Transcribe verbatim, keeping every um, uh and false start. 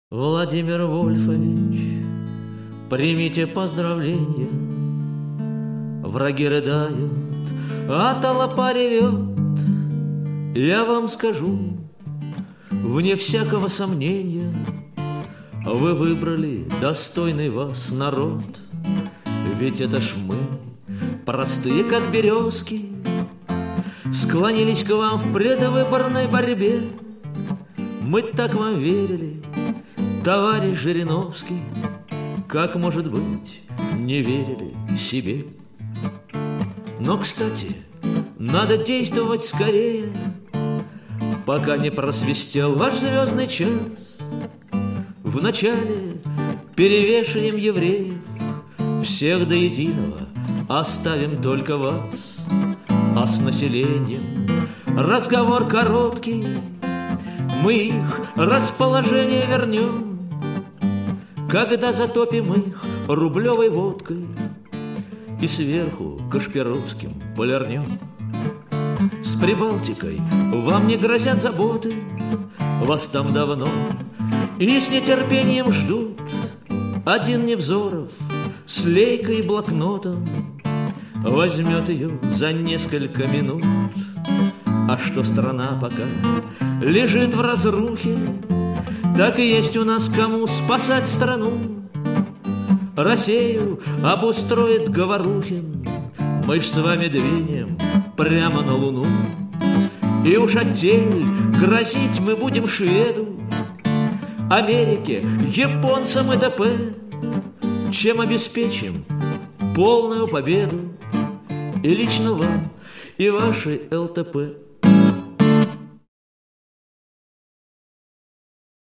Владимир Вольфович, примите поздравления. Враги рыдают, а толпа ревет. Я вам скажу, вне всякого сомнения, вы выбрали достойный вас народ. Ведь это ж мы, простые как березки, склонились к вам в предвыборной борьбе. Мы так вам верили, товарищ Жириновский, как, может быть, не верили себе. Но, кстати, надо действовать скорее, пока не просвистел ваш звездный час. Вначале перевешаем евреев, всех до единого оставим только вас. А с населением разговор короткий, мы их расположение вернем, когда затопим их рублевой водкой и сверху Кашпировским полирнем. С Прибалтикой вам не грозят заботы, вас там давно и с нетерпением ждут. Один Невзоров с лейкой и блокнотом возьмет ее за несколько минут. А что страна пока лежит в разрухе, так и есть у нас кому спасать страну. Россию обустроит Говорухин, мы ж с вами двинем прямо на Луну. И уж оттель грозить мы будем шведу, Америке, японцам и т.п., чем обеспечим полную победу и лично вам, и вашей ЛТП.